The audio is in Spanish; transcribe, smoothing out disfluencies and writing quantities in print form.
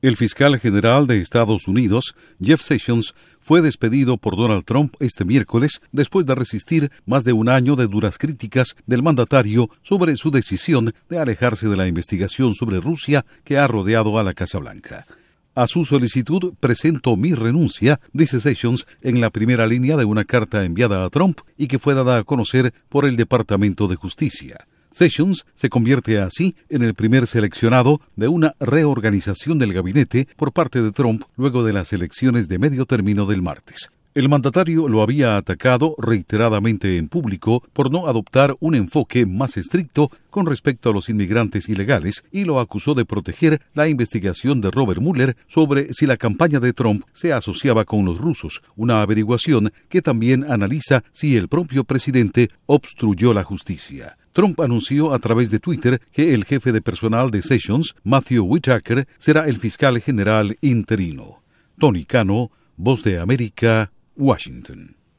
El fiscal general de Estados Unidos, Jeff Sessions, fue despedido por Donald Trump este miércoles después de resistir más de un año de duras críticas del mandatario sobre su decisión de alejarse de la investigación sobre Rusia que ha rodeado a la Casa Blanca. A su solicitud presento mi renuncia, dice Sessions en la primera línea de una carta enviada a Trump y que fue dada a conocer por el Departamento de Justicia. Sessions se convierte así en el primer seleccionado de una reorganización del gabinete por parte de Trump luego de las elecciones de medio término del martes. El mandatario lo había atacado reiteradamente en público por no adoptar un enfoque más estricto con respecto a los inmigrantes ilegales y lo acusó de proteger la investigación de Robert Mueller sobre si la campaña de Trump se asociaba con los rusos, una averiguación que también analiza si el propio presidente obstruyó la justicia. Trump anunció a través de Twitter que el jefe de personal de Sessions, Matthew Whitaker, será el fiscal general interino. Tony Cano, Voz de América, Washington.